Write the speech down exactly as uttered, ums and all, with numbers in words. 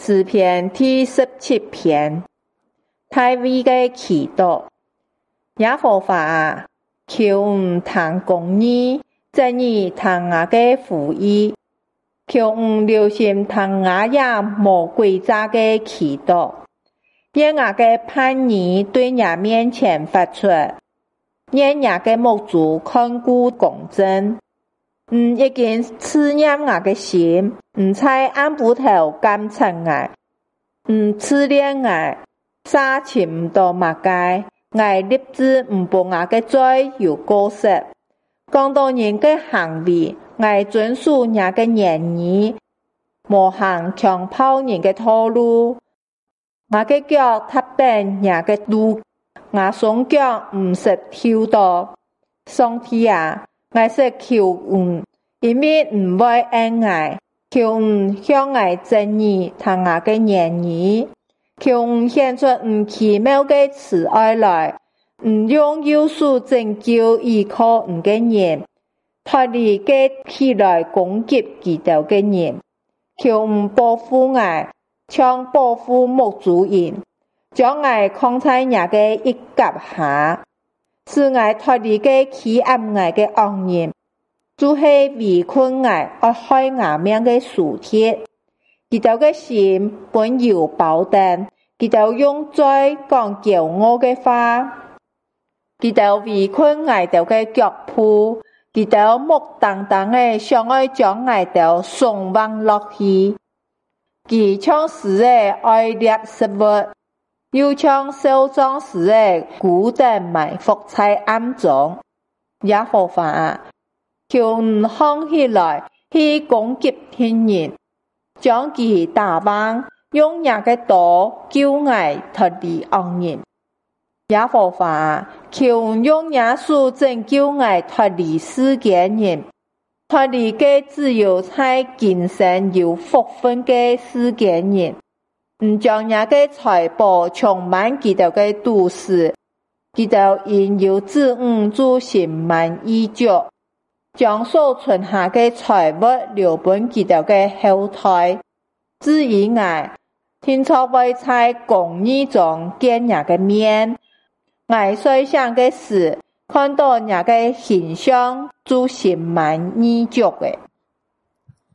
诗篇第十七篇，大卫的祈祷。耶和华啊，求唔通公義，正義通我嘅福音，求唔留心通我也無詭詐嘅祈禱，願我嘅叛逆對你面前發出，願你嘅目珠看顧公正。嗯，已經刺驗我嘅心，唔在暗部頭監察我，唔刺練我，殺尋唔到物界，我立志唔幫我嘅罪有過失。講到人嘅行為，我遵守人嘅言語，無行強拋人嘅套路。我嘅腳踏遍人嘅路，我雙腳唔識跳墮。上帝啊，我是求恩，因為唔會恩愛，求恩向我正義，通我嘅言語，求恩顯出唔奇妙嘅慈愛來，唔用有數拯救依靠唔嘅人，脫離嘅起來攻擊基督嘅人，求恩保護我，像保護牧主人，將我放在人嘅一甲下，使我脫離嘅欺壓我嘅惡人，就是圍困我、惡害我命嘅事鐵。基督嘅心本有保證，基督用嘴講驕傲嘅話，基督圍困我哋嘅腳蹼，基督木當當嘅想愛將我哋送往落去。佢像死嘅愛獵食物，又像少壯時嘅孤單埋伏在暗中。耶和華啊，求唔放起來去攻擊天人，將其打敗，用人嘅刀救我脫離惡人。耶和華啊，求唔用耶穌拯救我脫離世間人，脫離嘅只有在今生有福分嘅世間人，唔將人嘅財寶充滿基督嘅都市，基督因有子女做心滿意足，將所存下嘅財物留本基督嘅後代。至於我，天初會在公義中見人嘅面，我所想嘅事，看到人嘅形象做心滿意足嘅。